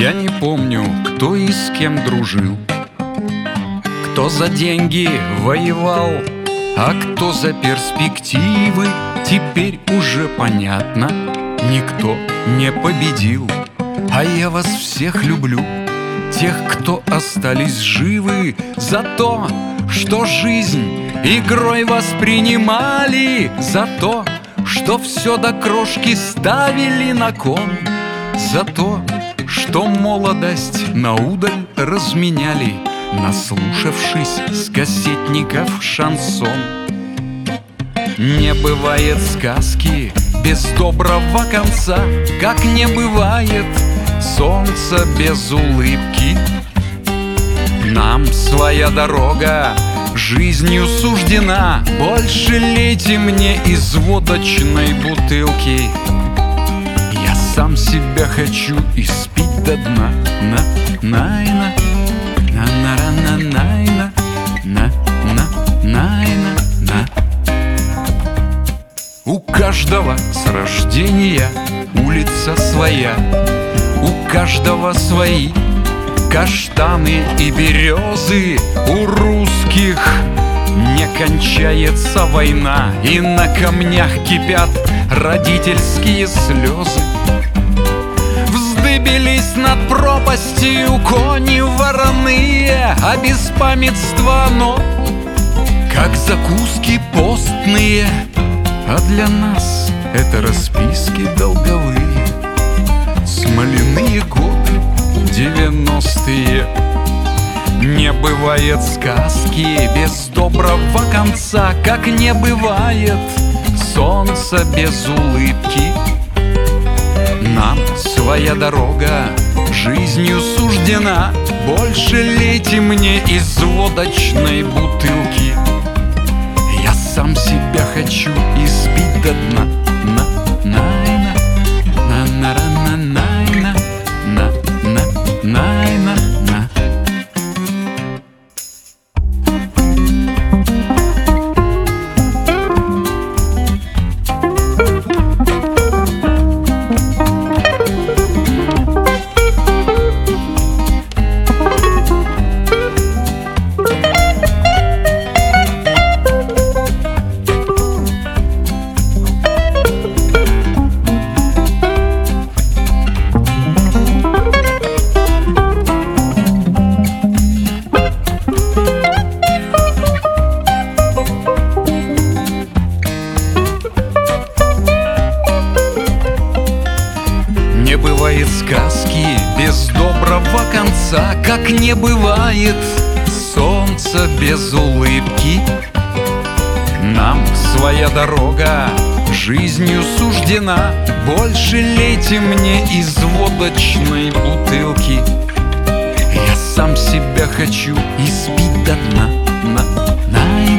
Я не помню, кто и с кем дружил, кто за деньги воевал, а кто за перспективы. Теперь уже понятно, никто не победил. А я вас всех люблю, тех, кто остались живы, за то, что жизнь игрой воспринимали, за то, что все до крошки ставили на кон, за то, что молодость наудаль разменяли, наслушавшись с кассетников шансон. Не бывает сказки без доброго конца, как не бывает солнца без улыбки. Нам своя дорога жизнью суждена, больше лейте мне из водочной бутылки. Я сам себя хочу испить до дна. На-найна, на-на-ра-на-найна, на-на-найна, на. У каждого с рождения улица своя, у каждого свои каштаны и березы. У русских не кончается война, и на камнях кипят родительские слезы. Вздыбились над пропастью кони вороные, а беспамятство оно, как закуски постные. А для нас это расписки долговые, смоляные годы 90-е. Не бывает сказки без доброго конца, как не бывает солнца без улыбки. Нам своя дорога жизнью суждена, больше лейте мне из водочной бутылки. Я сам себя хочу испить до дна. На-найна, на-на-ра-на-найна, на-на-найна, на. Не бывает сказки без доброго конца, как не бывает солнца без улыбки. Нам своя дорога жизнью суждена, больше лейте мне из водочной бутылки. Я сам себя хочу испить до дна. На